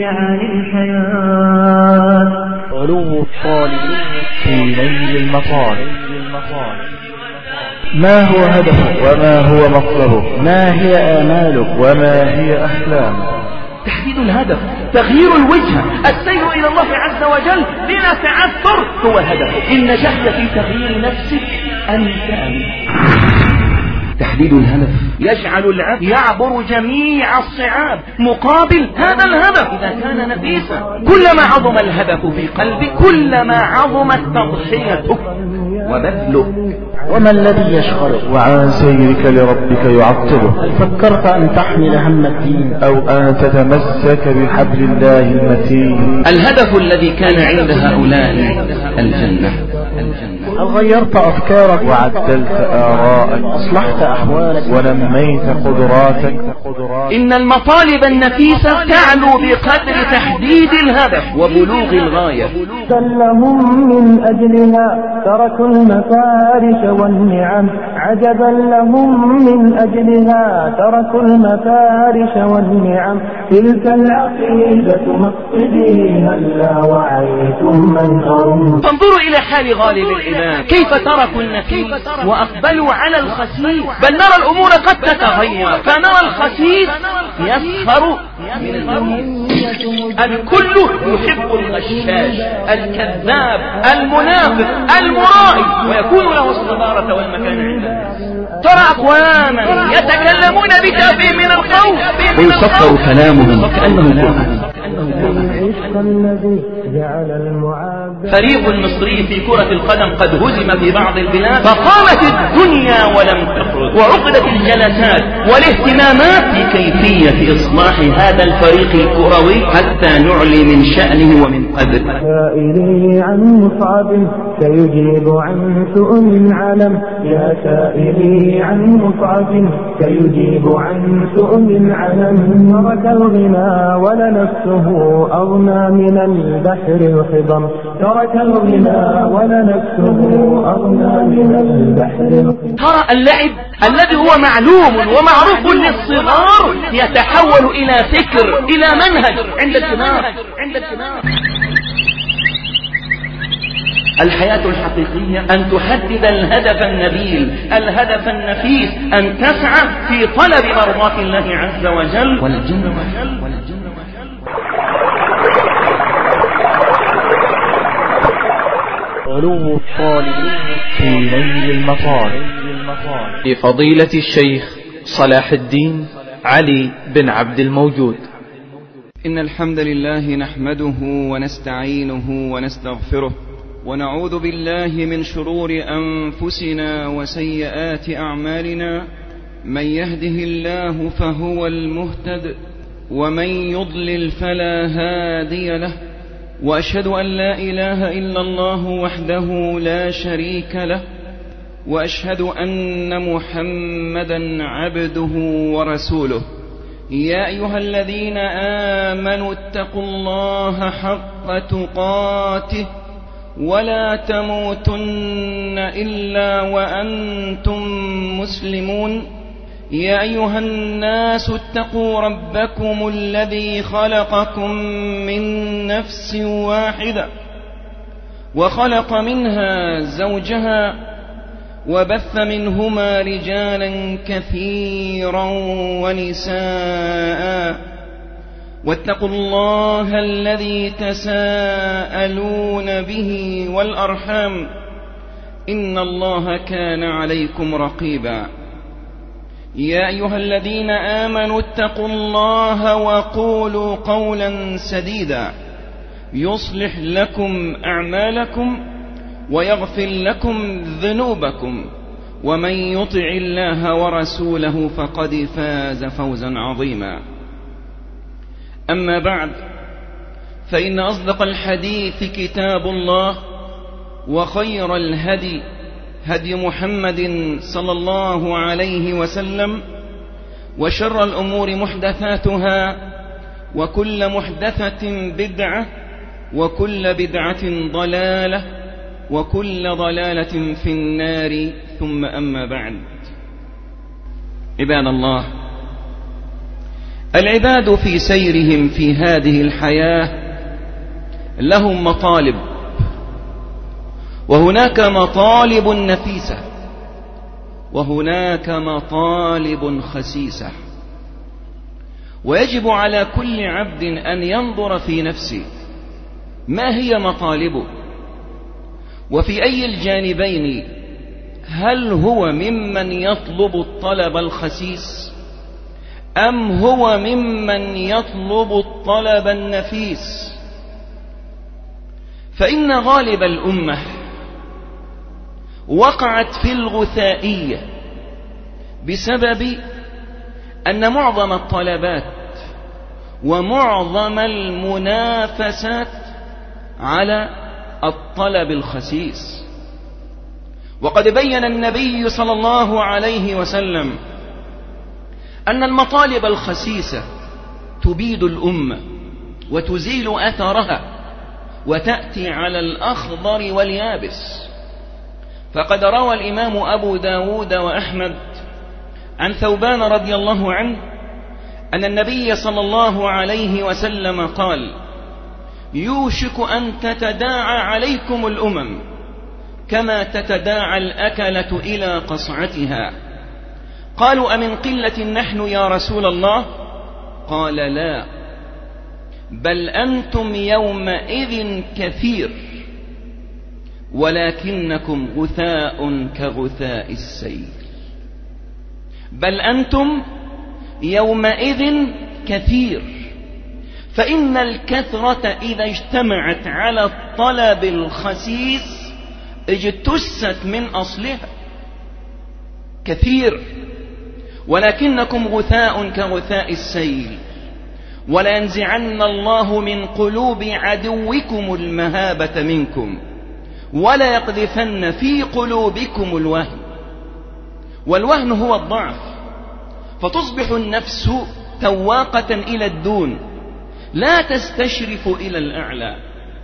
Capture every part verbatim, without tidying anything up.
معاني الحياة. علو الطالب في نيل المطالب. ما هو هدفك وما هو مطلبك؟ ما هي آمالك وما هي أحلامك؟ تحديد الهدف، تغيير الوجهة، السير إلى الله عز وجل بلا تعثر هو هدفك. إن نجحت في تغيير نفسك أنت أمين. تحديد الهدف يجعل العبد يعبر جميع الصعاب مقابل هذا الهدف إذا كان نفيسا. كلما عظم الهدف في قلبك كلما عظمت تضحيتك وبذلك. وما الذي يشغلك وعن سيرك لربك يعطلك؟ هل فكرت أن تحمل هم الدين أو أن تتمسك بحبل الله المتين؟ الهدف الذي كان عند هؤلاء الجنة. هل غيرت أفكارك وعدلت آراءك، أصلحت أحوالك ونميت قدراتك؟ إن المطالب النفيسة تعلو بقدر تحديد الهدف وبلوغ الغاية. لهم من أجلها تركوا المفارش والنعم، عجبا لهم من أجلها تركوا المفارش والنعم. تلك العقيدة مقصدي هلا وعيتم من أرم. فانظروا إلى حال غالب الإمام كيف تركوا النفيس وأقبلوا على الخسيس. بل نرى الأمور قد تتغير فنرى الخسيس يسخر من الجميل. الكل يحب الغشاش الكذاب المنافق المرائي ويكون له الصدارة والمكان عنده. ترى أقواما يتكلمون بتافه من القول ويسطر كلامهم كأنه قرآن. فريق مصري في كرة القدم قد هزم في بعض البلاد فقامت الدنيا ولم تخرج وعقدت الجلسات والاهتمامات بكيفية إصلاح هذا الفريق الكروي حتى نعلي من شأنه ومن قدره. سائلي عن مصعب سيجيب عن سؤم علم. يا سائلي عن مصعب سيجيب عن سؤم علم. ترك الغنى ولنفسه أغنى من البحر الخضم. ترك الغنى ولنفسه أغنى من البحر الخضم. ترى اللعب الذي هو معلوم ومعروف للصغار يتحول إلى فكر إلى منهج عند الكبار. عند الكبار الحياة الحقيقية أن تحدد الهدف النبيل الهدف النفيس أن تسعى في طلب مرضاة الله عز وجل والجنة والجنة. علو الطالب في نيل المطالب. لفضيلة الشيخ صلاح الدين علي بن عبد الموجود. إن الحمد لله نحمده ونستعينه ونستغفره ونعوذ بالله من شرور أنفسنا وسيئات أعمالنا. من يهده الله فهو المهتد ومن يضلل فلا هادي له. وأشهد أن لا إله إلا الله وحده لا شريك له وأشهد أن محمدا عبده ورسوله. يا أيها الذين آمنوا اتقوا الله حق تقاته ولا تموتن إلا وأنتم مسلمون. يا أيها الناس اتقوا ربكم الذي خلقكم من نفس واحدة وخلق منها زوجها وبث منهما رجالا كثيرا ونساء. واتقوا الله الذي تساءلون به والأرحام إن الله كان عليكم رقيبا. يا أيها الذين آمنوا اتقوا الله وقولوا قولا سديدا يصلح لكم أعمالكم ويغفر لكم ذنوبكم ومن يطع الله ورسوله فقد فاز فوزا عظيما. أما بعد فإن أصدق الحديث كتاب الله وخير الهدي هدي محمد صلى الله عليه وسلم وشر الأمور محدثاتها وكل محدثة بدعة وكل بدعة ضلالة وكل ضلالة في النار. ثم أما بعد. عباد الله، العباد في سيرهم في هذه الحياة لهم مطالب، وهناك مطالب نفيسة وهناك مطالب خسيسة، ويجب على كل عبد أن ينظر في نفسه ما هي مطالبه، وفي أي الجانبين، هل هو ممن يطلب الطلب الخسيس أم هو ممن يطلب الطلب النفيس؟ فإن غالب الأمة وقعت في الغثائية بسبب أن معظم الطلبات ومعظم المنافسات على الطلب الخسيس. وقد بين النبي صلى الله عليه وسلم أن المطالب الخسيسة تبيد الأمة وتزيل أثرها وتأتي على الأخضر واليابس. فقد روى الإمام أبو داود وأحمد عن ثوبان رضي الله عنه أن النبي صلى الله عليه وسلم قال: يوشك أن تتداعى عليكم الأمم كما تتداعى الأكلة إلى قصعتها. قالوا: أمن قلة نحن يا رسول الله؟ قال: لا، بل أنتم يومئذ كثير ولكنكم غثاء كغثاء السيل. بل أنتم يومئذ كثير، فإن الكثرة إذا اجتمعت على الطلب الخسيس اجتست من أصلها. كثير ولكنكم غثاء كغثاء السيل، ولينزعن الله من قلوب عدوكم المهابة منكم ولا يقذفن في قلوبكم الوهن. والوهن هو الضعف، فتصبح النفس تواقة إلى الدون لا تستشرف إلى الأعلى.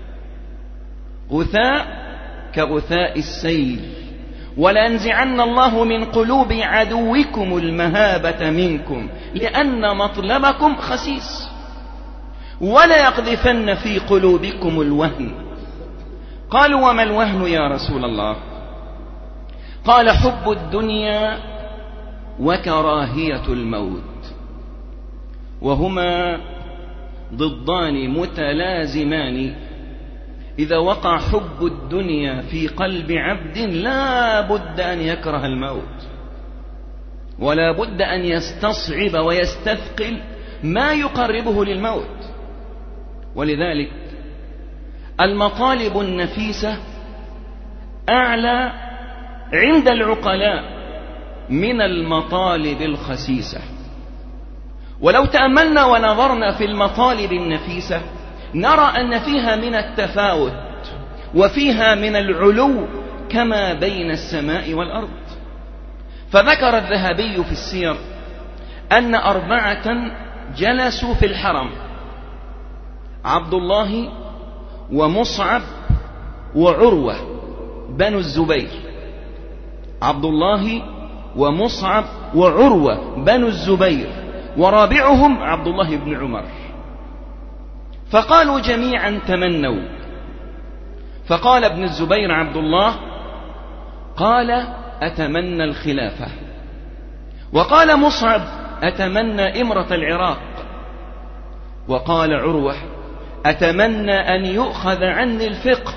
غثاء كغثاء السيل، ولينزعن الله من قلوب عدوكم المهابة منكم لأن مطلبكم خسيس، ولا يقذفن في قلوبكم الوهن. قالوا: وما الوهن يا رسول الله؟ قال: حب الدنيا وكراهية الموت، وهما ضدان متلازمان. إذا وقع حب الدنيا في قلب عبد لا بد أن يكره الموت، ولا بد أن يستصعب ويستثقل ما يقربه للموت. ولذلك المطالب النفيسة أعلى عند العقلاء من المطالب الخسيسة. ولو تأملنا ونظرنا في المطالب النفيسة نرى أن فيها من التفاوت وفيها من العلو كما بين السماء والأرض. فذكر الذهبي في السير أن أربعة جلسوا في الحرم: عبد الله ومصعب وعروة بنو الزبير. عبد الله ومصعب وعروة بنو الزبير، ورابعهم عبد الله بن عمر. فقالوا جميعا تمنوا. فقال ابن الزبير عبد الله: قال: أتمنى الخلافة. وقال مصعب: أتمنى إمرة العراق. وقال عروة: أتمنى أن يؤخذ عني الفقه.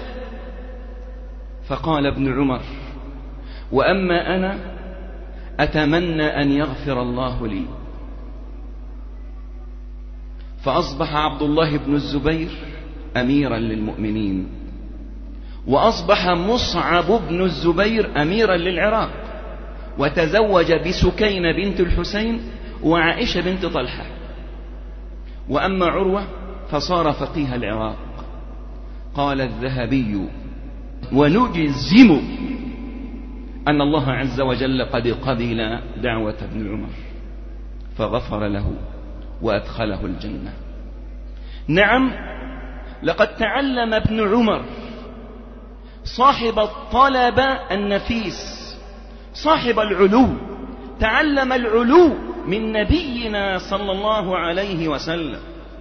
فقال ابن عمر: وأما أنا أتمنى أن يغفر الله لي. فأصبح عبد الله بن الزبير أميرا للمؤمنين، وأصبح مصعب بن الزبير أميرا للعراق، وتزوج بسكينة بنت الحسين وعائشة بنت طلحة. وأما عروة فصار فقيه العراق. قال الذهبي: ونجزم أن الله عز وجل قد قبل دعوة ابن عمر فغفر له وأدخله الجنة. نعم، لقد تعلم ابن عمر صاحب الطلب النفيس، صاحب العلو، تعلم العلو من نبينا صلى الله عليه وسلم: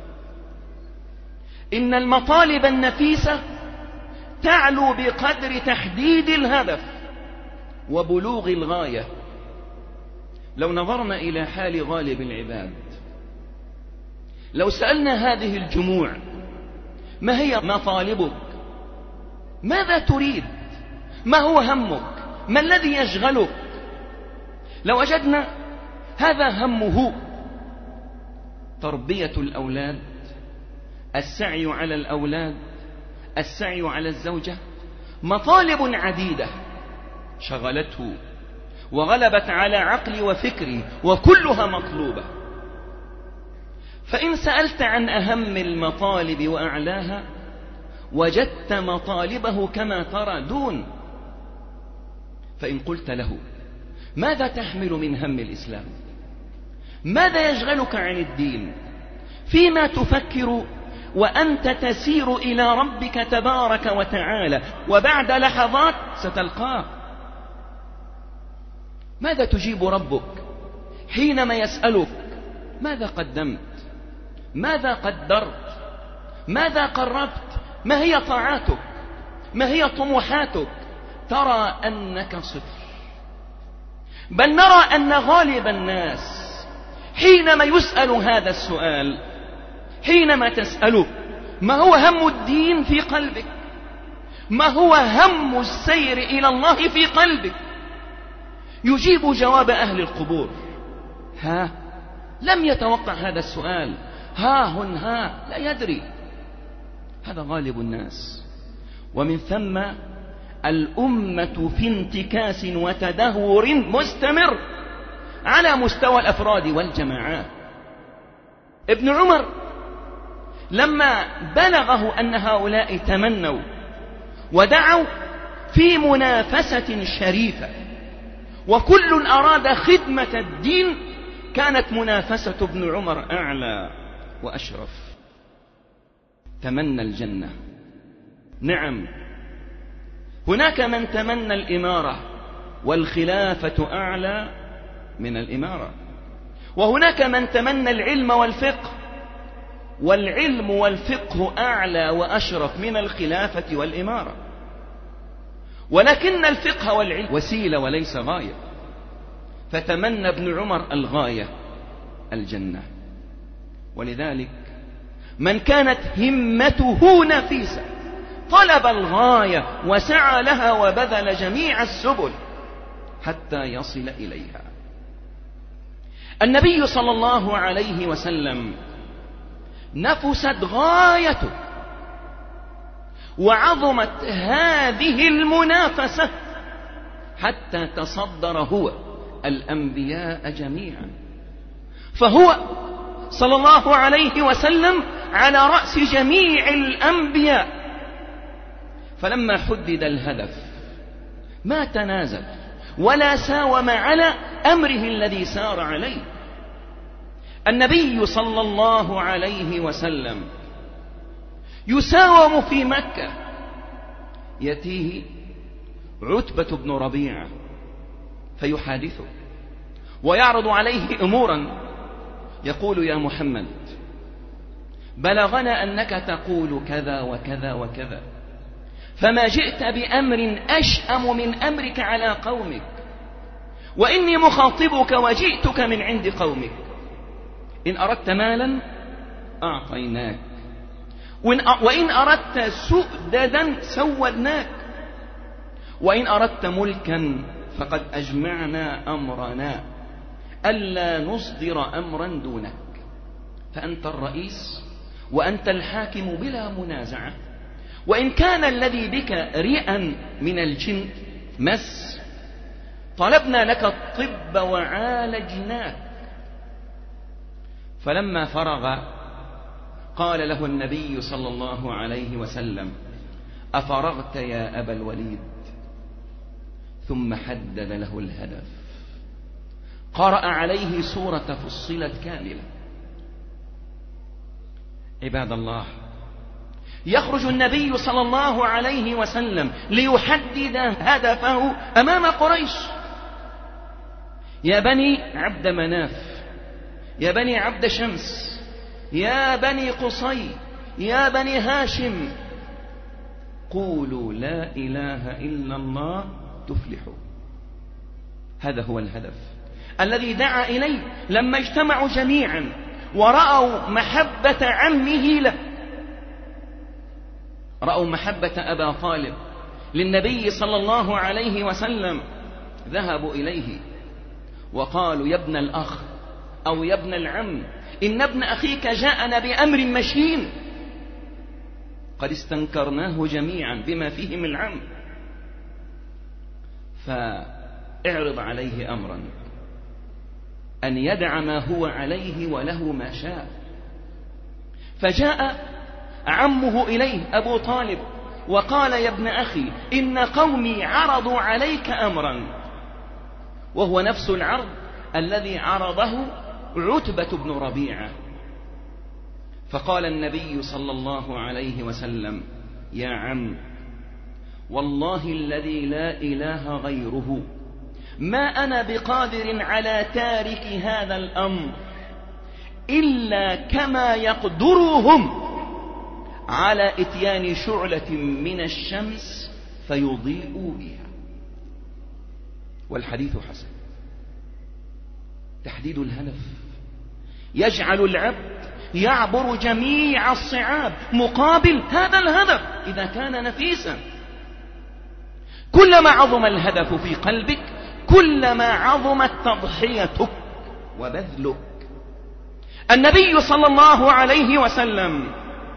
إن المطالب النفيسة تعلو بقدر تحديد الهدف وبلوغ الغاية. لو نظرنا إلى حال غالب العباد، لو سألنا هذه الجموع: ما هي مطالبك؟ ماذا تريد؟ ما هو همك؟ ما الذي يشغلك؟ لو وجدنا هذا همه: تربية الأولاد، السعي على الأولاد، السعي على الزوجة، مطالب عديدة شغلته وغلبت على عقلي وفكري، وكلها مطلوبة. فإن سألت عن أهم المطالب وأعلاها، وجدت مطالبه كما ترى دون. فإن قلت له: ماذا تحمل من هم الإسلام؟ ماذا يشغلك عن الدين؟ فيما تفكر وأنت تسير إلى ربك تبارك وتعالى، وبعد لحظات ستلقاه. ماذا تجيب ربك حينما يسألك: ماذا قدمت؟ ماذا قدرت؟ ماذا قربت؟ ما هي طاعاتك؟ ما هي طموحاتك؟ ترى أنك صفر. بل نرى أن غالب الناس حينما يسأل هذا السؤال، حينما تسأله: ما هو هم الدين في قلبك؟ ما هو هم السير إلى الله في قلبك؟ يجيب جواب أهل القبور: ها. لم يتوقع هذا السؤال، ها هن ها، لا يدري. هذا غالب الناس. ومن ثم الأمة في انتكاس وتدهور مستمر على مستوى الأفراد والجماعات. ابن عمر لما بلغه أن هؤلاء تمنوا ودعوا في منافسة شريفة، وكل أراد خدمة الدين، كانت منافسة ابن عمر أعلى وأشرف. تمنى الجنة، نعم. هناك من تمنى الإمارة، والخلافة أعلى من الإمارة. وهناك من تمنى العلم والفقه، والعلم والفقه أعلى وأشرف من الخلافة والإمارة. ولكن الفقه والعلم وسيلة وليس غاية. فتمنى ابن عمر الغاية، الجنة. ولذلك من كانت همته نفيسة طلب الغاية وسعى لها وبذل جميع السبل حتى يصل إليها. النبي صلى الله عليه وسلم نفست غايته، وعظمت هذه المنافسة حتى تصدر هو الأنبياء جميعا. فهو صلى الله عليه وسلم على رأس جميع الأنبياء. فلما حدد الهدف ما تنازل ولا ساوم على أمره الذي سار عليه. النبي صلى الله عليه وسلم يساوم في مكة، يأتيه عتبة بن ربيعة فيحادثه ويعرض عليه أمورا، يقول: يا محمد، بلغنا أنك تقول كذا وكذا وكذا، فما جئت بأمر أشأم من أمرك على قومك، وإني مخاطبك وجئتك من عند قومك. إن أردت مالا أعطيناك، وإن أردت سؤددا سودناك، وإن أردت ملكا فقد أجمعنا أمرنا ألا نصدر أمرا دونك، فأنت الرئيس وأنت الحاكم بلا منازعة. وإن كان الذي بك ريئا من الجن مس، طلبنا لك الطب وعالجناك. فلما فرغ قال له النبي صلى الله عليه وسلم: أفرغت يا أبا الوليد؟ ثم حدد له الهدف، قرأ عليه سورة فصلت كاملة. عباد الله، يخرج النبي صلى الله عليه وسلم ليحدد هدفه أمام قريش. يا بني عبد مناف، يا بني عبد شمس، يا بني قصي، يا بني هاشم، قولوا لا إله إلا الله تفلحوا. هذا هو الهدف الذي دعا إليه لما اجتمعوا جميعا ورأوا محبة عمه له، رأوا محبة أبا طالب للنبي صلى الله عليه وسلم، ذهبوا إليه وقالوا يا ابن الأخ أو يا ابن العم، إن ابن أخيك جاءنا بأمر مشين قد استنكرناه جميعا بما فيه من العم، فاعرض عليه أمرا أن يدع ما هو عليه وله ما شاء. فجاء عمه إليه أبو طالب وقال يا ابن أخي إن قومي عرضوا عليك أمرا، وهو نفس العرض الذي عرضه عتبة بن ربيعة. فقال النبي صلى الله عليه وسلم يا عم، والله الذي لا إله غيره ما أنا بقادر على تارك هذا الأمر إلا كما يقدرهم على إتيان شعلة من الشمس فيضيء بها. والحديث حسن. تحديد الهدف يجعل العبد يعبر جميع الصعاب مقابل هذا الهدف إذا كان نفيسا. كلما عظم الهدف في قلبك كلما عظمت تضحيتك وبذلك. النبي صلى الله عليه وسلم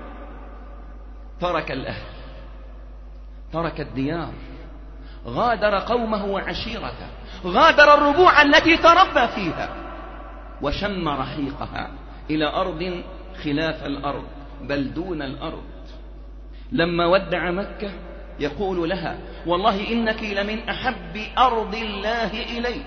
ترك الأهل، ترك الديار، غادر قومه وعشيرته، غادر الربوع التي تربى فيها، وشم رحيقها إلى أرض خلاف الأرض بل دون الأرض. لما ودع مكة يقول لها والله إنك لمن أحب أرض الله إلي،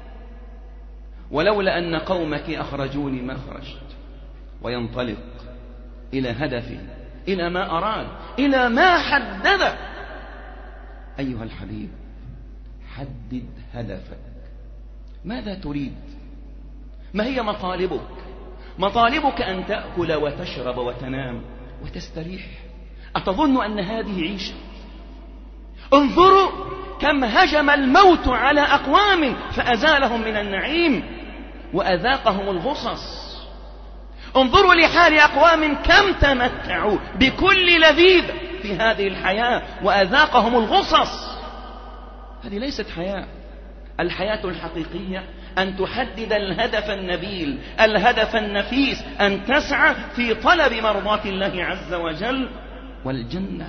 ولولا أن قومك أخرجوني ما خرجت. وينطلق إلى هدفه، إلى ما أراد، إلى ما حدد. أيها الحبيب، حدد هدفك. ماذا تريد؟ ما هي مطالبك؟ مطالبك أن تأكل وتشرب وتنام وتستريح؟ أتظن أن هذه عيشة؟ انظروا كم هجم الموت على أقوام فأزالهم من النعيم وأذاقهم الغصص. انظروا لحال أقوام كم تمتعوا بكل لذيذ في هذه الحياة وأذاقهم الغصص. هذه ليست حياة. الحياة الحقيقية أن تحدد الهدف النبيل، الهدف النفيس، أن تسعى في طلب مرضاة الله عز وجل والجنة.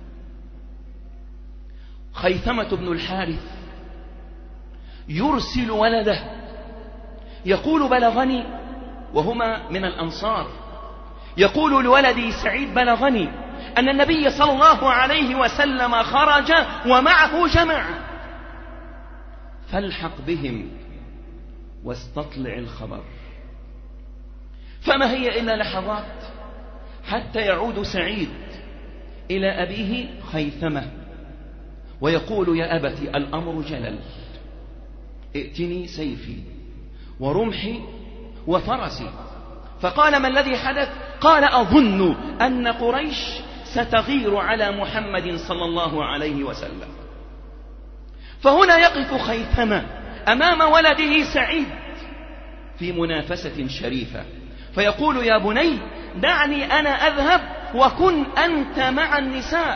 خيثمة بن الحارث يرسل ولده يقول بلغني، وهما من الأنصار، يقول لولدي سعيد بلغني أن النبي صلى الله عليه وسلم خرج ومعه جماعة، فالحق بهم واستطلع الخبر. فما هي إلا لحظات حتى يعود سعيد إلى أبيه خيثمة ويقول يا أبت الأمر جلل، ائتني سيفي ورمحي وفرسي. فقال ما الذي حدث؟ قال أظن أن قريش ستغير على محمد صلى الله عليه وسلم. فهنا يقف خيثمة أمام ولده سعيد في منافسة شريفة فيقول يا بني دعني أنا أذهب وكن أنت مع النساء،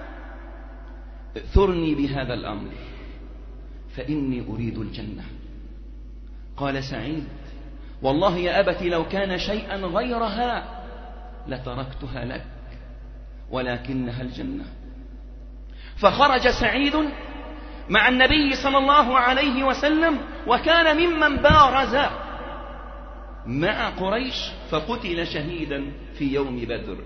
ائثرني بهذا الأمر فإني أريد الجنة. قال سعيد والله يا أبت لو كان شيئا غيرها لتركتها لك ولكنها الجنة. فخرج سعيد مع النبي صلى الله عليه وسلم وكان ممن بارز مع قريش فقتل شهيدا في يوم بدر.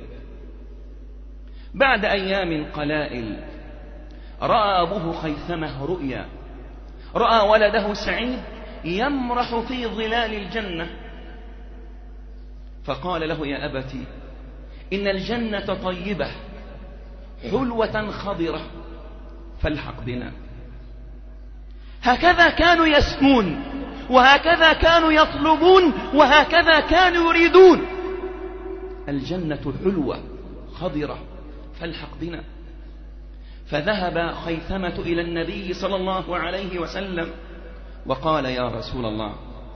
بعد أيام قلائل رأى أبوه خيثمة رؤيا، رأى ولده سعيد يمرح في ظلال الجنة، فقال له يا أبتي إن الجنة طيبة حلوة خضرة فالحق بنا. هكذا كانوا يسمون وهكذا كانوا يطلبون وهكذا كانوا يريدون. الجنة حلوة خضرة فالحق بنا. فذهب خيثمة إلى النبي صلى الله عليه وسلم وقال: يا رسول الله،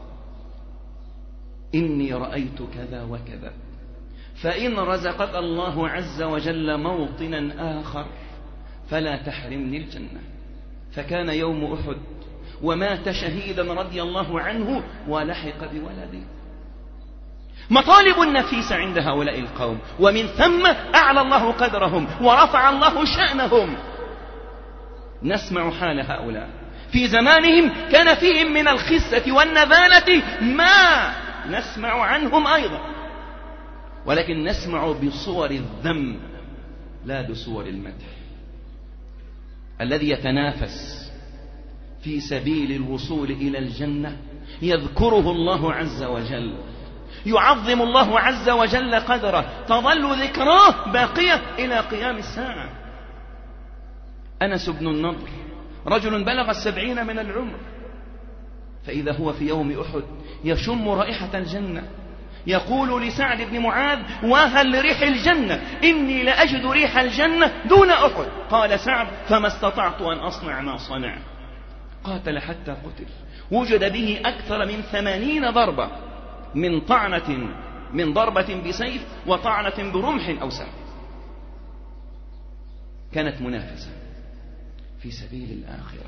إني رأيت كذا وكذا، فإن رزقك الله عز وجل موطنا آخر فلا تحرمني الجنة. فكان يوم أحد ومات شهيدا رضي الله عنه ولحق بولده. مطالب نفيسة عند هؤلاء القوم، ومن ثم أعلى الله قدرهم ورفع الله شأنهم. نسمع حال هؤلاء في زمانهم كان فيهم من الخسة والنذالة ما نسمع عنهم أيضا، ولكن نسمع بصور الذم لا بصور المدح. الذي يتنافس في سبيل الوصول إلى الجنة يذكره الله عز وجل، يعظم الله عز وجل قدره، تظل ذكراه باقية إلى قيام الساعة. أنس بن النضر رجل بلغ السبعين من العمر، فإذا هو في يوم أحد يشم رائحة الجنة، يقول لسعد بن معاذ: وهل لريح الجنة، إني لأجد ريح الجنة دون أحد. قال سعد: فما استطعت أن أصنع ما صنع. قاتل حتى قتل، وجد به أكثر من ثمانين ضربة، من طعنة من ضربة بسيف وطعنة برمح أو سهم. كانت منافسة في سبيل الآخرة.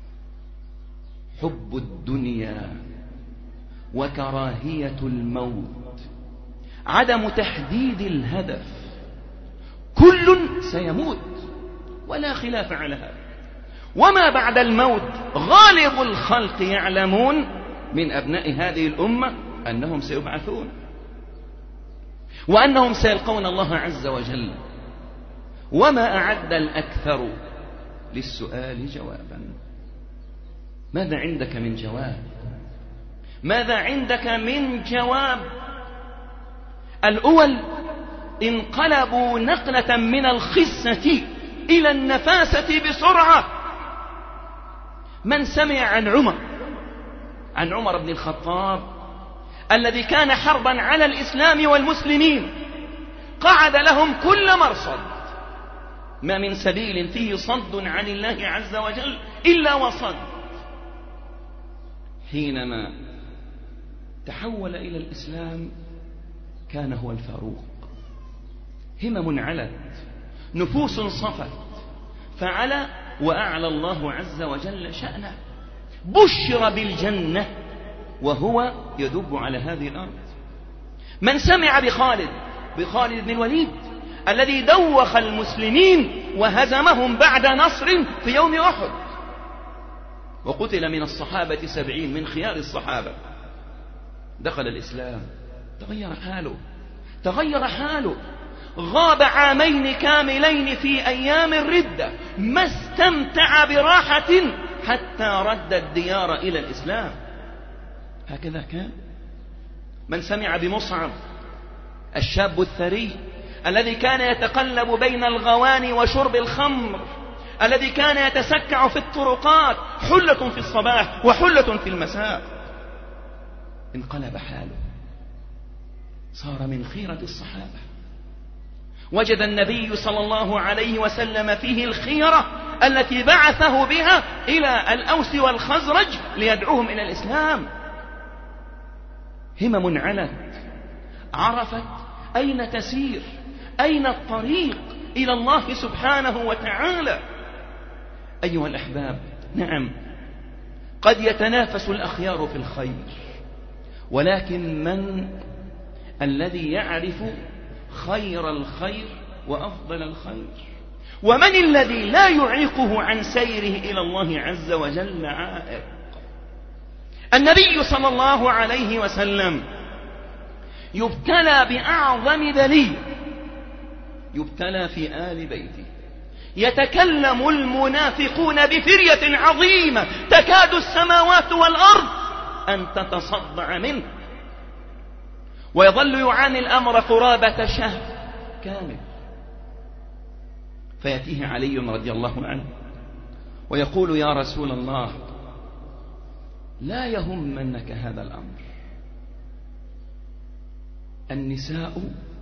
حب الدنيا وكراهية الموت، عدم تحديد الهدف. كل سيموت ولا خلاف على هذا، وما بعد الموت غالب الخلق يعلمون من أبناء هذه الأمة أنهم سيبعثون، وأنهم سيلقون الله عز وجل. وما أعد الأكثر للسؤال جوابا. ماذا عندك من جواب؟ ماذا عندك من جواب؟ الأول انقلبوا نقلة من الخسة إلى النفاسة بسرعة. من سمع عن عمر عن عمر بن الخطاب الذي كان حربا على الإسلام والمسلمين، قعد لهم كل مرصد، ما من سبيل فيه صد عن الله عز وجل إلا وصد. حينما تحول إلى الإسلام كان هو الفاروق. همم علت، نفوس صفت، فعلى وأعلى الله عز وجل شأنه. بشر بالجنة وهو يدب على هذه الأرض. من سمع بخالد بخالد بن الوليد الذي دوخ المسلمين وهزمهم بعد نصر في يوم أحد، وقتل من الصحابة سبعين من خيار الصحابة، دخل الإسلام، تغير حاله تغير حاله غاب عامين كاملين في أيام الردة، ما استمتع براحة حتى رد الديار إلى الإسلام. هكذا كان. من سمع بمصعب الشاب الثري الذي كان يتقلب بين الغواني وشرب الخمر، الذي كان يتسكع في الطرقات، حلة في الصباح وحلة في المساء، انقلب حاله، صار من خيرة الصحابة. وجد النبي صلى الله عليه وسلم فيه الخيرة التي بعثه بها إلى الأوس والخزرج ليدعوهم إلى الإسلام. همم علت، عرفت أين تسير، أين الطريق إلى الله سبحانه وتعالى. أيها الأحباب، نعم قد يتنافس الأخيار في الخير، ولكن من الذي يعرف خير الخير وأفضل الخير؟ ومن الذي لا يعيقه عن سيره إلى الله عز وجل عائق؟ النبي صلى الله عليه وسلم يبتلى بأعظم بلية، يبتلى في آل بيته. يتكلم المنافقون بفرية عظيمة تكاد السماوات والأرض أن تتصدع منه، ويظل يعاني الأمر قرابة شهر كامل. فيأتيه علي رضي الله عنه ويقول: يا رسول الله، لا يهمنك هذا الأمر. النساء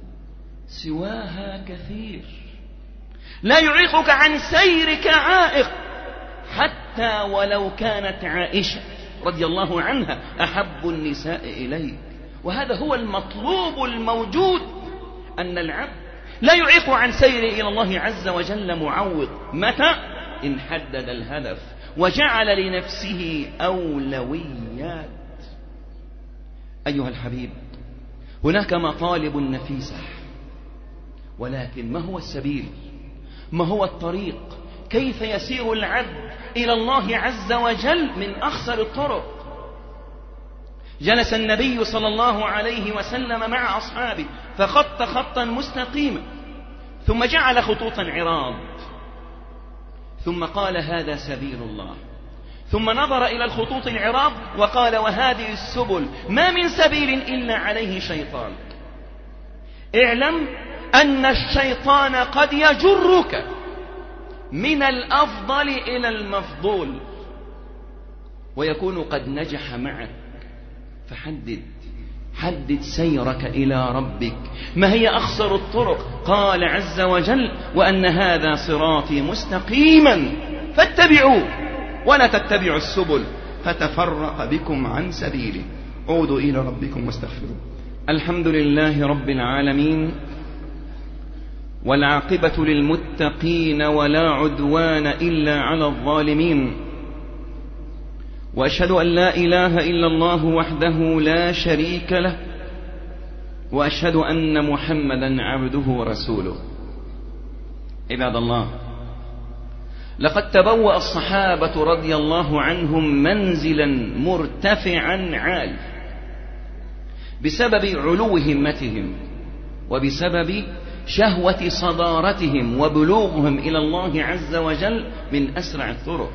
سواها كثير، لا يعيقك عن سيرك عائق، حتى ولو كانت عائشة رضي الله عنها أحب النساء إليك. وهذا هو المطلوب الموجود، أن العبد لا يعيق عن سيره إلى الله عز وجل معوق. متى؟ إن حدد الهدف وجعل لنفسه أولويات. أيها الحبيب، هناك مطالب نفيسة، ولكن ما هو السبيل؟ ما هو الطريق؟ كيف يسير العبد إلى الله عز وجل من أخسر الطرق؟ جلس النبي صلى الله عليه وسلم مع أصحابه فخط خطا مستقيما، ثم جعل خطوطا عراض، ثم قال هذا سبيل الله، ثم نظر إلى الخطوط العراض وقال وهذه السبل ما من سبيل إلا عليه شيطان. اعلم أن الشيطان قد يجرك من الأفضل إلى المفضول، ويكون قد نجح معك. فحدد حدد سيرك إلى ربك. ما هي أخسر الطرق؟ قال عز وجل وأن هذا صراطي مستقيما فاتبعوه ولا تتبعوا السبل فتفرق بكم عن سبيله. عودوا إلى ربكم واستغفروا. الحمد لله رب العالمين، والعاقبة للمتقين ولا عدوان إلا على الظالمين، وأشهد أن لا إله إلا الله وحده لا شريك له، وأشهد أن محمدا عبده ورسوله. عباد الله، لقد تبوأ الصحابة رضي الله عنهم منزلا مرتفعا عال بسبب علو همتهم، وبسبب شهوة صدارتهم وبلوغهم إلى الله عز وجل من أسرع الطرق،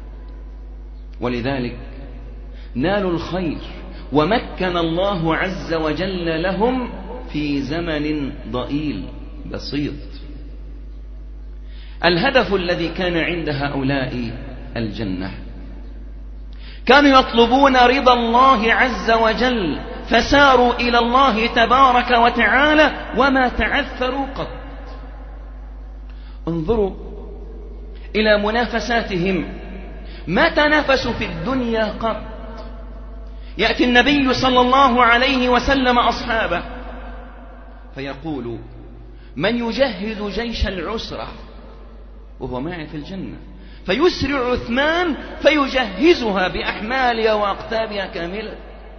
ولذلك نالوا الخير ومكن الله عز وجل لهم في زمن ضئيل بسيط. الهدف الذي كان عند هؤلاء الجنة، كانوا يطلبون رضا الله عز وجل فساروا إلى الله تبارك وتعالى وما تعثروا قط. انظروا إلى منافساتهم، ما تنافسوا في الدنيا قط. يأتي النبي صلى الله عليه وسلم أصحابه فيقول من يجهز جيش العسرة وهو معي في الجنة، فيسرع عثمان فيجهزها بأحمالها وأقتابها كاملة.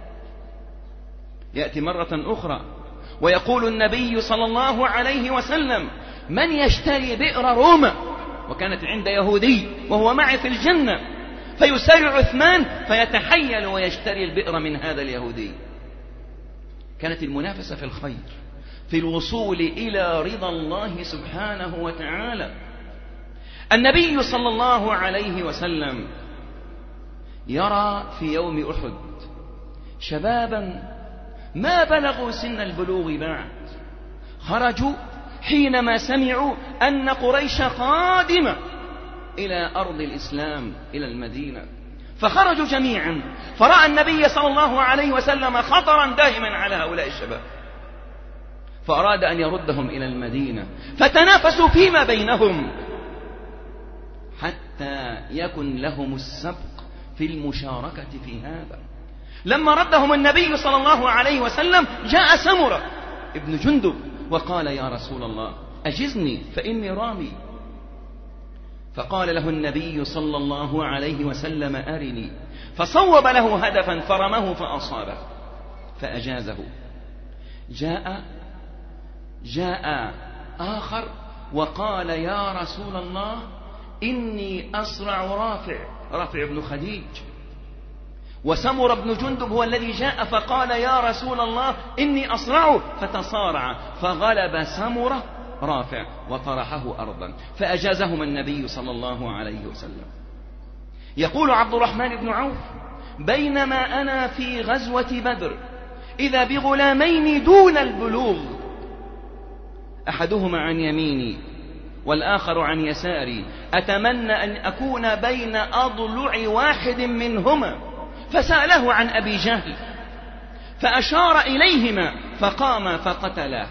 يأتي مرة أخرى ويقول النبي صلى الله عليه وسلم من يشتري بئر روما، وكانت عند يهودي وهو معي في الجنة، فيسارع عثمان فيتحيل ويشتري البئر من هذا اليهودي. كانت المنافسة في الخير، في الوصول إلى رضا الله سبحانه وتعالى. النبي صلى الله عليه وسلم يرى في يوم أحد شبابا ما بلغوا سن البلوغ بعد، خرجوا حينما سمعوا أن قريش قادمة إلى أرض الإسلام إلى المدينة، فخرجوا جميعا، فرأى النبي صلى الله عليه وسلم خطرا دائما على هؤلاء الشباب، فأراد أن يردهم إلى المدينة، فتنافسوا فيما بينهم حتى يكن لهم السبق في المشاركة في هذا. لما ردهم النبي صلى الله عليه وسلم جاء سمرة ابن جندب وقال يا رسول الله أجزني فإني رامي، فقال له النبي صلى الله عليه وسلم أرني، فصوب له هدفا فرمه فأصابه فأجازه. جاء جاء آخر وقال يا رسول الله إني أسرع رافع رافع بن خديج، وسمر بن جندب هو الذي جاء فقال يا رسول الله إني أسرع، فتصارع فغلب سمرة رافع وطرحه أرضا، فأجازهما النبي صلى الله عليه وسلم. يقول عبد الرحمن بن عوف بينما أنا في غزوة بدر إذا بغلامين دون البلوغ، أحدهما عن يميني والآخر عن يساري، أتمنى أن أكون بين أضلع واحد منهما فسأله عن أبي جهل فأشار إليهما فقام فقتلاه.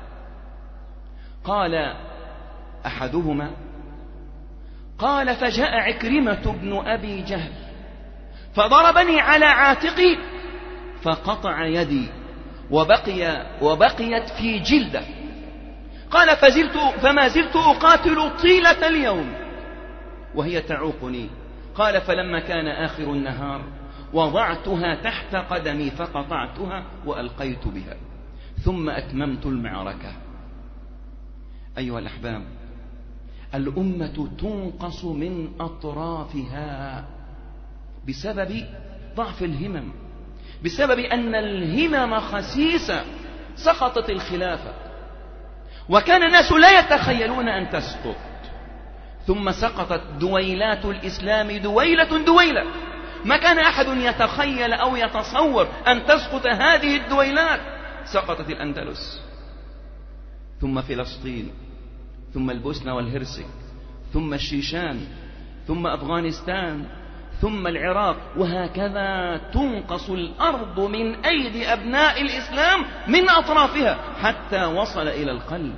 قال أحدهما قال فجاء عكرمة بن أبي جهل فضربني على عاتقي فقطع يدي وبقي وبقيت في جلده. قال فزلت فما زلت أقاتل طيلة اليوم وهي تعوقني. قال فلما كان آخر النهار وضعتها تحت قدمي فقطعتها وألقيت بها ثم أتممت المعركة. أيها الأحباب، الأمة تنقص من أطرافها بسبب ضعف الهمم، بسبب أن الهمم خسيسة. سقطت الخلافة وكان الناس لا يتخيلون أن تسقط، ثم سقطت دويلات الإسلام دويلة دويلة. ما كان أحد يتخيل أو يتصور أن تسقط هذه الدويلات. سقطت الأندلس، ثم فلسطين، ثم البوسنة والهرسك، ثم الشيشان، ثم أفغانستان، ثم العراق، وهكذا تنقص الأرض من أيدي أبناء الإسلام من أطرافها حتى وصل إلى القلب.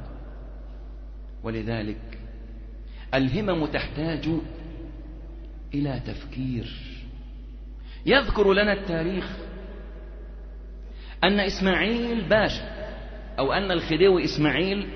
ولذلك الهمم تحتاج إلى تفكير. يذكر لنا التاريخ أن إسماعيل باشا أو أن الخديوي إسماعيل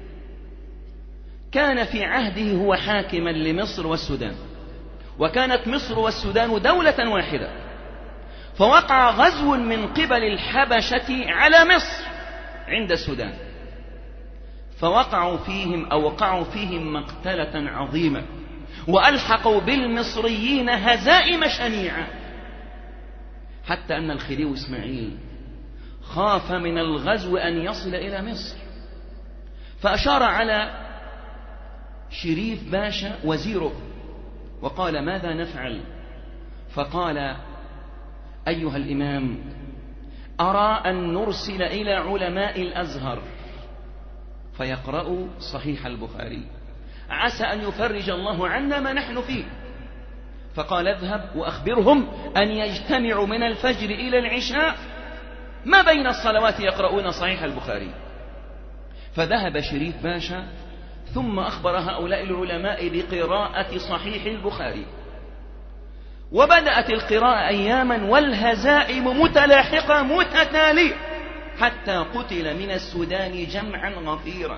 كان في عهده هو حاكما لمصر والسودان، وكانت مصر والسودان دولة واحدة، فوقع غزو من قبل الحبشة على مصر عند السودان، فوقعوا فيهم أو وقعوا فيهم مقتلة عظيمة، وألحقوا بالمصريين هزائم شنيعة، حتى أن الخديوي إسماعيل خاف من الغزو أن يصل إلى مصر، فأشار على شريف باشا وزيره وقال ماذا نفعل؟ فقال أيها الإمام، أرى أن نرسل إلى علماء الأزهر فيقرأوا صحيح البخاري، عسى أن يفرج الله عنا ما نحن فيه. فقال اذهب وأخبرهم أن يجتمعوا من الفجر إلى العشاء ما بين الصلوات يقرؤون صحيح البخاري. فذهب شريف باشا ثم أخبر هؤلاء العلماء بقراءة صحيح البخاري، وبدأت القراءة أياما والهزائم متلاحقة متتالية حتى قتل من السودان جمعا غفيرا.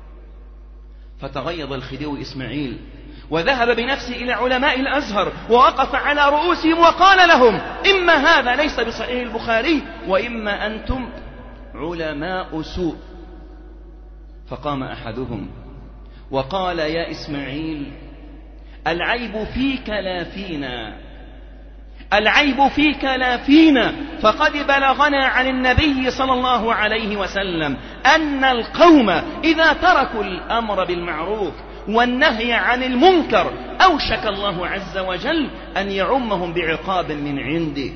فتغيظ الخديوي إسماعيل وذهب بنفسه إلى علماء الأزهر ووقف على رؤوسهم وقال لهم إما هذا ليس بصحيح البخاري وإما أنتم علماء سوء. فقام أحدهم وقال يا إسماعيل، العيب فيك لا فينا، العيب فيك لا فينا، فقد بلغنا عن النبي صلى الله عليه وسلم أن القوم إذا تركوا الأمر بالمعروف والنهي عن المنكر أوشك الله عز وجل أن يعمهم بعقاب من عنده.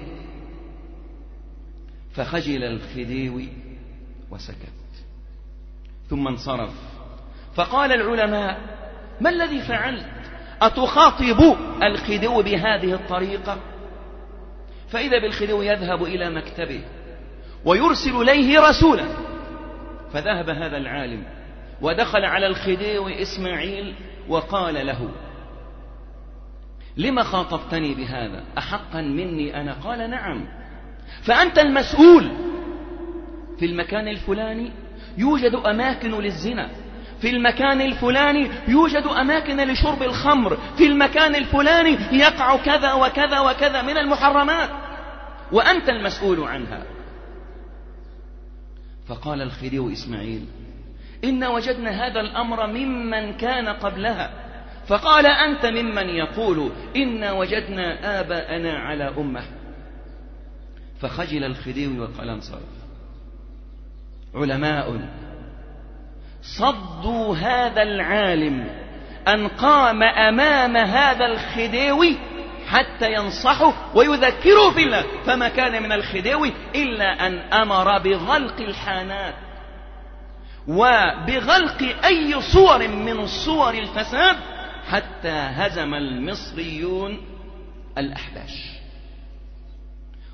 فخجل الخديوي وسكت، ثم انصرف. فقال العلماء ما الذي فعلت؟ أتخاطب الخديوي بهذه الطريقة؟ فإذا بالخديوي يذهب إلى مكتبه ويرسل إليه رسولا. فذهب هذا العالم ودخل على الخديوي إسماعيل وقال له لما خاطبتني بهذا؟ أحقا مني أنا؟ قال نعم. فأنت المسؤول. في المكان الفلاني يوجد أماكن للزنا، في المكان الفلاني يوجد أماكن لشرب الخمر، في المكان الفلاني يقع كذا وكذا وكذا من المحرمات، وأنت المسؤول عنها. فقال الخديوي إسماعيل إن وجدنا هذا الأمر ممن كان قبلها. فقال أنت ممن يقول إن وجدنا آباءنا على أمة. فخجل الخديوي وقال انصرف. علماء صدوا هذا العالم أن قام أمام هذا الخديوي حتى ينصحه ويذكره في الله، فما كان من الخديوي إلا أن أمر بغلق الحانات وبغلق أي صور من صور الفساد حتى هزم المصريون الأحباش.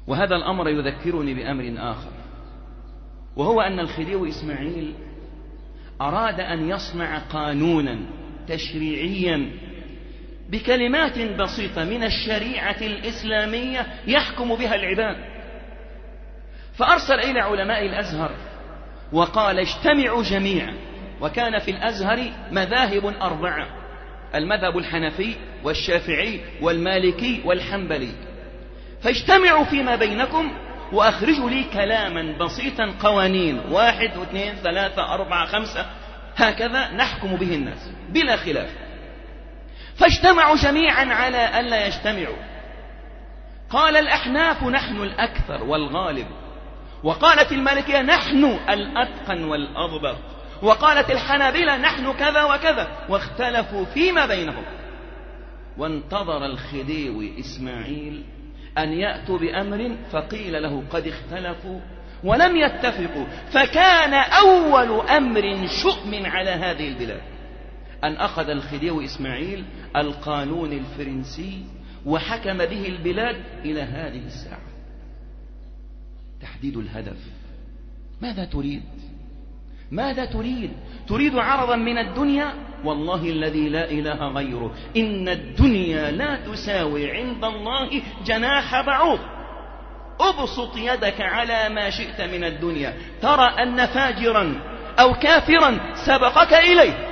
وهذا الأمر يذكرني بأمر آخر، وهو أن الخديوي إسماعيل أراد أن يصنع قانونا تشريعيا بكلمات بسيطة من الشريعة الإسلامية يحكم بها العباد، فأرسل إلى علماء الأزهر وقال اجتمعوا جميعا. وكان في الأزهر مذاهب أربعة: المذهب الحنفي والشافعي والمالكي والحنبلي، فاجتمعوا فيما بينكم وأخرجوا لي كلاما بسيطا، قوانين واحد واثنين ثلاثة أربعة خمسة هكذا نحكم به الناس بلا خلاف. فاجتمعوا جميعا على ألا يجتمعوا. قال الأحناف نحن الأكثر والغالب، وقالت المالكية نحن الأتقن والأضبط، وقالت الحنابلة نحن كذا وكذا، واختلفوا فيما بينهم. وانتظر الخديوي إسماعيل أن يأتوا بأمر، فقيل له قد اختلفوا ولم يتفقوا. فكان أول أمر شؤم على هذه البلاد أن أخذ الخديوي إسماعيل القانون الفرنسي وحكم به البلاد إلى هذه الساعة. تحديد الهدف. ماذا تريد؟ ماذا تريد؟ تريد عرضا من الدنيا؟ والله الذي لا إله غيره إن الدنيا لا تساوي عند الله جناح بعوض. أبسط يدك على ما شئت من الدنيا، ترى أن فاجرا أو كافرا سبقك إليه،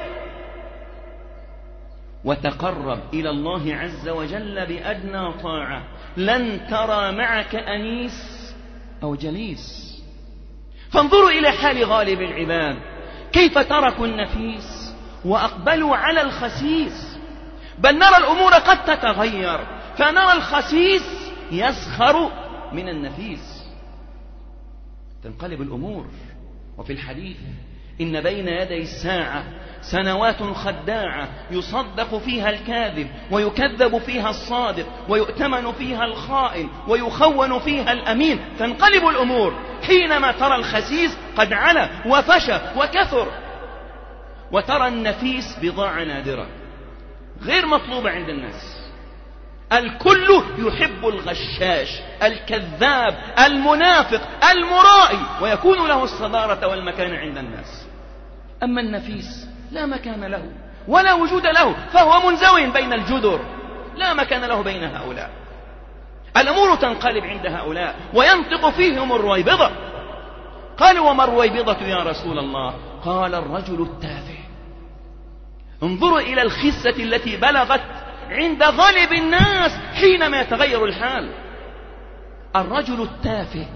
وتقرب إلى الله عز وجل بأدنى طاعة، لن ترى معك أنيس أو جليس. فانظروا إلى حال غالب العباد، كيف تركوا النفيس وأقبلوا على الخسيس. بل نرى الأمور قد تتغير، فنرى الخسيس يسخر من النفيس، تنقلب الأمور. وفي الحديث إن بين يدي الساعة سنوات خداعة يصدق فيها الكاذب ويكذب فيها الصادق ويؤتمن فيها الخائن ويخون فيها الأمين. تنقلب الأمور حينما ترى الخسيس قد علا وفشى وكثر، وترى النفيس بضاعة نادرة غير مطلوبة عند الناس. الكل يحب الغشاش الكذاب المنافق المرائي، ويكون له الصدارة والمكان عند الناس. أما النفيس لا مكان له ولا وجود له، فهو منزوي بين الجدر، لا مكان له بين هؤلاء. الأمور تنقلب عند هؤلاء وينطق فيهم الرويبضة. قالوا وما الرويبضة يا رسول الله؟ قال الرجل التافه. انظروا إلى الخسة التي بلغت عند غالب الناس حينما يتغير الحال. الرجل التافه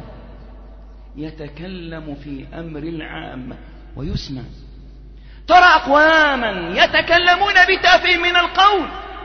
يتكلم في أمر العامة ويسمع. ترى أقواما يتكلمون بتافه من القول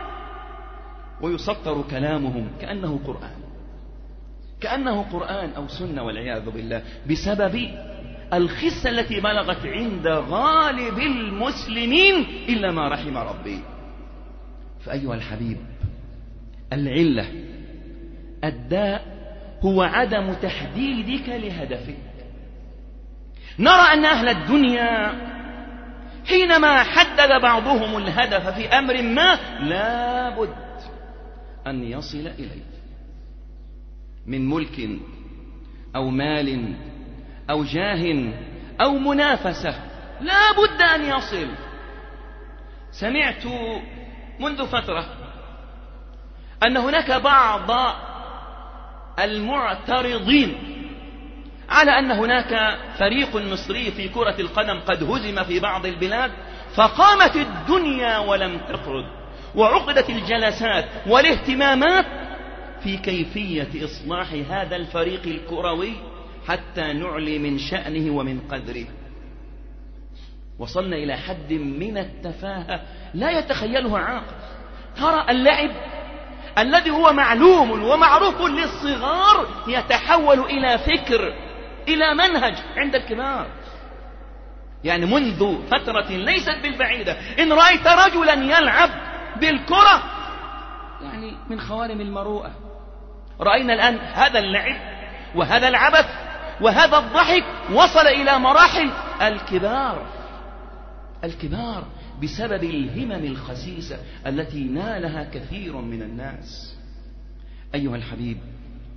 ويسطر كلامهم كأنه قرآن، كأنه قرآن أو سنة والعياذ بالله، بسبب الخسة التي بلغت عند غالب المسلمين إلا ما رحم ربي. فأيها الحبيب، العلة الداء هو عدم تحديدك لهدفك. نرى أن أهل الدنيا حينما حدد بعضهم الهدف في أمر ما لا بد أن يصل إليه من ملك أو مال أو جاه أو منافسة، لا بد أن يصل. سمعت منذ فترة أن هناك بعض المعترضين على أن هناك فريق مصري في كرة القدم قد هزم في بعض البلاد، فقامت الدنيا ولم تقعد، وعقدت الجلسات والاهتمامات في كيفية إصلاح هذا الفريق الكروي حتى نعلي من شأنه ومن قدره. وصلنا إلى حد من التفاهة لا يتخيلها عاقل. ترى اللعب الذي هو معلوم ومعروف للصغار يتحول إلى فكر، إلى منهج عند الكبار. يعني منذ فترة ليست بالبعيدة إن رأيت رجلا يلعب بالكرة يعني من خوارم المروءة. رأينا الآن هذا اللعب وهذا العبث وهذا الضحك وصل إلى مراحل الكبار الكبار بسبب الهمم الخسيسة التي نالها كثير من الناس. أيها الحبيب،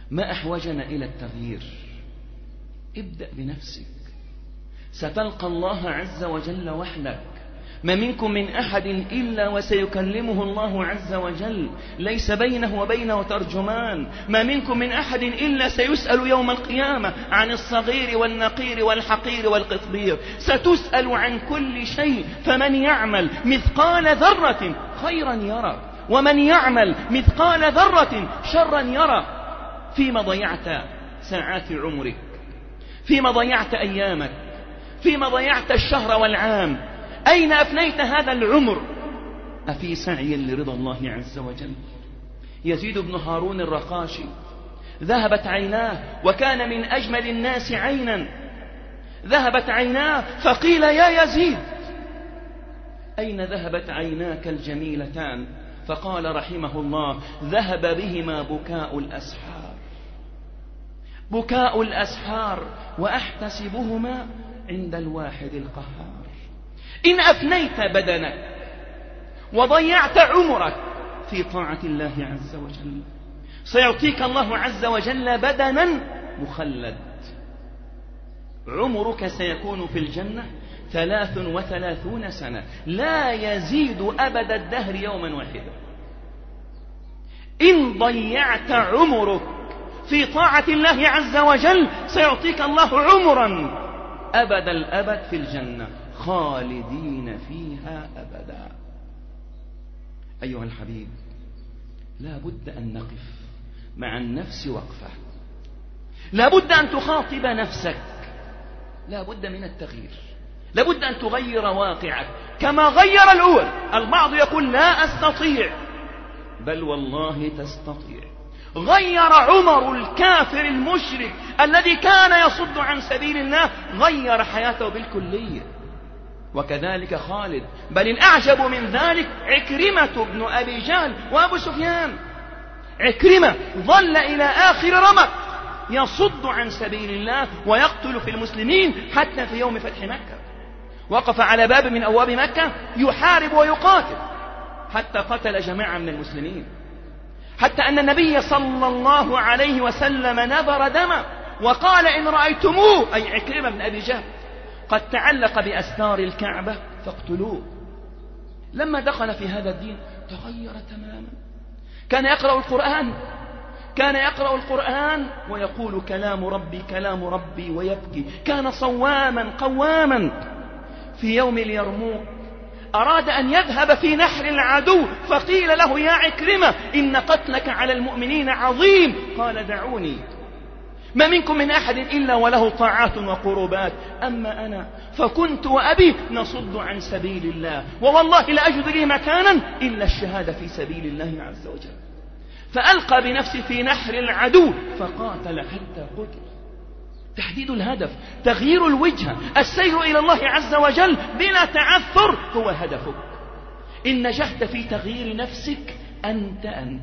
ما أحوجنا إلى التغيير؟ ابدأ بنفسك، ستلقى الله عز وجل وحدك. ما منكم من أحد إلا وسيكلمه الله عز وجل، ليس بينه وبينه ترجمان. ما منكم من أحد إلا سيسأل يوم القيامة عن الصغير والنقير والحقير والقطبير، ستسأل عن كل شيء. فمن يعمل مثقال ذرة خيرا يرى، ومن يعمل مثقال ذرة شرا يرى. فيما ضيعت ساعات عمرك، فيما ضيعت أيامك، فيما ضيعت الشهر والعام، أين أفنيت هذا العمر؟ أفي سعي لرضا الله عز وجل؟ يزيد بن هارون الرقاشي ذهبت عيناه، وكان من أجمل الناس عينا. ذهبت عيناه فقيل يا يزيد أين ذهبت عيناك الجميلتان؟ فقال رحمه الله ذهب بهما بكاء الأسحار. بكاء الأسحار وأحتسبهما عند الواحد القهار. إن أفنيت بدنك وضيعت عمرك في طاعة الله عز وجل، سيعطيك الله عز وجل بدنا مخلد. عمرك سيكون في الجنة ثلاث وثلاثون سنة، لا يزيد أبد الدهر يوما واحدا. إن ضيعت عمرك في طاعة الله عز وجل سيعطيك الله عمرا أبد الأبد في الجنة، خالدين فيها أبدا. أيها الحبيب، لا بد أن نقف مع النفس وقفة، لا بد أن تخاطب نفسك، لا بد من التغيير، لا بد أن تغير واقعك كما غير الأول. البعض يقول لا أستطيع، بل والله تستطيع. غير عمر الكافر المشرك الذي كان يصد عن سبيل الله، غير حياته بالكلية. وكذلك خالد، بل الأعجب من ذلك عكرمة بن أبي جهل وأبو سفيان. عكرمة ظل إلى آخر رمق يصد عن سبيل الله ويقتل في المسلمين، حتى في يوم فتح مكة وقف على باب من أبواب مكة يحارب ويقاتل، حتى قتل جماعة من المسلمين، حتى أن النبي صلى الله عليه وسلم نذر دمه وقال إن رأيتموه، أي عكرمة بن أبي جهل، قد تعلق بأستار الكعبة فاقتلوه. لما دخل في هذا الدين تغير تماما. كان يقرأ القرآن كان يقرأ القرآن ويقول كلام ربي كلام ربي ويبكي. كان صواما قواما. في يوم اليرموك أراد أن يذهب في نحر العدو، فقيل له يا عكرمة إن قتلك على المؤمنين عظيم. قال دعوني، ما منكم من أحد إلا وله طاعات وقربات، أما أنا فكنت وأبي نصد عن سبيل الله، ووالله لا أجد لي مكانا إلا الشهادة في سبيل الله عز وجل. فألقى بنفسه في نحر العدو فقاتل حتى قتل. تحديد الهدف، تغيير الوجهة، السير إلى الله عز وجل بلا تعثر هو هدفك. إن نجحت في تغيير نفسك أنت أنت،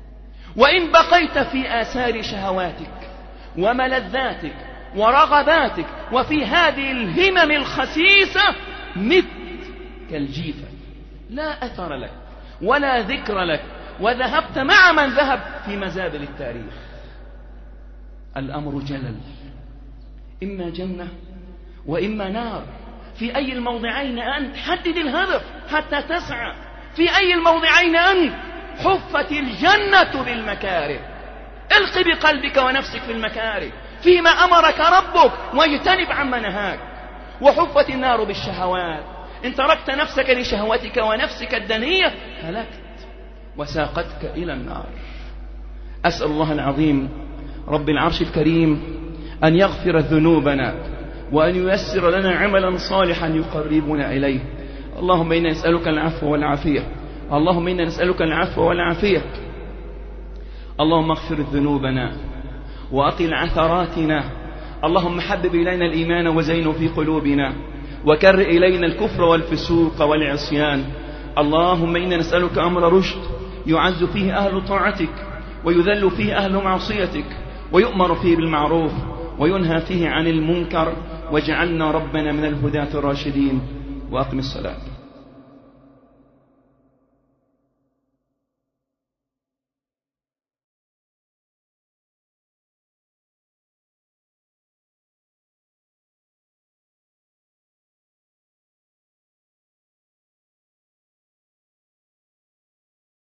وإن بقيت في آثار شهواتك وملذاتك ورغباتك وفي هذه الهمم الخسيسة مت كالجيفة، لا أثر لك ولا ذكر لك، وذهبت مع من ذهب في مزابل التاريخ. الأمر جلل، إما جنة وإما نار. في أي الموضعين أنت؟ حدد الهدف حتى تسعى. في أي الموضعين أنت؟ حفت الجنة بالمكاره، الق بقلبك ونفسك في المكاره فيما أمرك ربك واجتنب عما نهاك. وحفت النار بالشهوات، إن تركت نفسك لشهوتك ونفسك الدنية هلكت وساقتك إلى النار. أسأل الله العظيم رب العرش الكريم أن يغفر ذنوبنا وأن ييسر لنا عملا صالحا يقربنا إليه. اللهم إنا نسألك العفو والعافية، اللهم إنا نسألك العفو والعافية. اللهم اغفر ذنوبنا وأقل عثراتنا. اللهم حبب إلينا الإيمان وزينه في قلوبنا، وكر إلينا الكفر والفسوق والعصيان. اللهم إنا نسألك أمر رشد يعز فيه أهل طاعتك ويذل فيه أهل معصيتك، ويؤمر فيه بالمعروف وينهى فيه عن المنكر، واجعلنا ربنا من الهداة الراشدين. وأقم الصلاة.